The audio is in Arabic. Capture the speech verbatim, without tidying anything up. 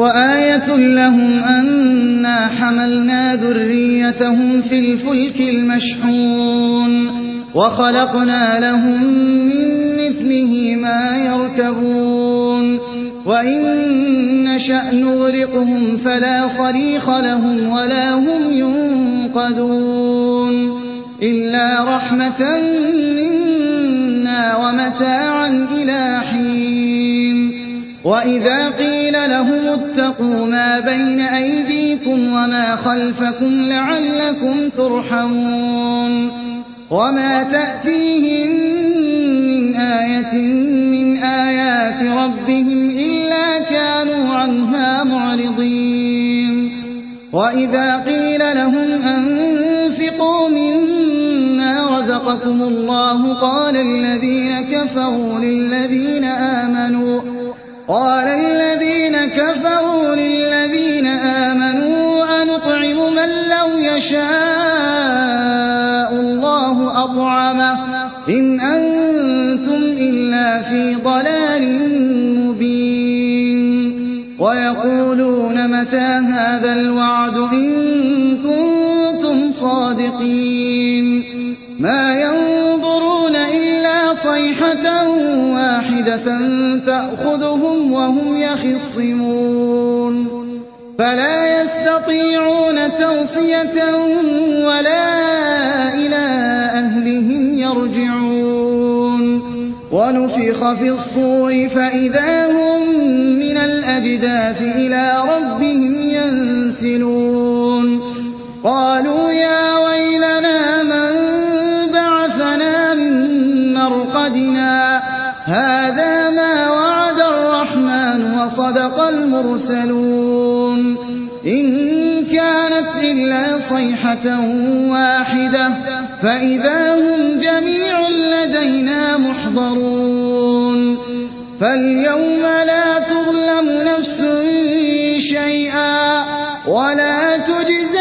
وآية لهم أنا حملنا ذريتهم في الفلك المشحون وخلقنا لهم من مثله ما يركبون وإن نشأ نغرقهم فلا صريخ لهم ولا هم ينقذون إلا رحمة منا ومتاعا إلى حين وإذا قيل لهم اتقوا ما بين أيديكم وما خلفكم لعلكم ترحمون وما تأتيهم من آية من آيات ربهم إلا كانوا عنها معرضين وإذا قيل لهم أنفقوا مما رزقكم الله قال الذين كفروا للذين آمنوا قال الذين كفروا للذين آمنوا أنطعم من لو يشاء الله أطعمه إن أنتم إلا في ضلال مبين ويقولون متى هذا الوعد إن كنتم صادقين ما ينظرون إلا صيحة واحدة تأخذهم وهم يخصمون فلا يستطيعون توصية ولا إلى أهلهم يرجعون ونفخ في الصور فإذا هم من الأجداث إلى ربهم ينسلون قالوا يا ويلنا من بعثنا من مرقدنا هذا ما وعد الرحمن وصدق المرسلون إن كانت إلا صيحة واحدة فإذا هم جميع لدينا محضرون فاليوم لا تظلم نفس شيئا ولا تجزى